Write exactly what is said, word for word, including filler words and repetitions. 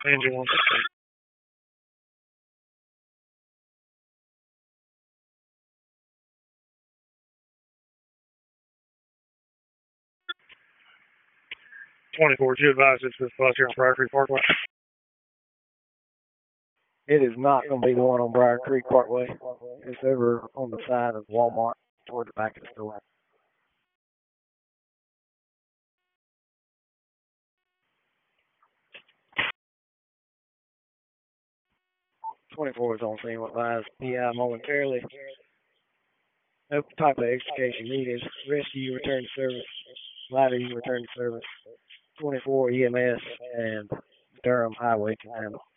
Engine one sixteen. twenty-four, you advise it's this bus here on Briar Creek Parkway? It is not going to be the one on Briar Creek Parkway. It's over on the side of Walmart toward the back of the store. twenty-four is on scene with advise P I momentarily. No type of extrication needed. Rescue, return to service. Ladder, you return to service. twenty-four E M S and Durham Highway can handle.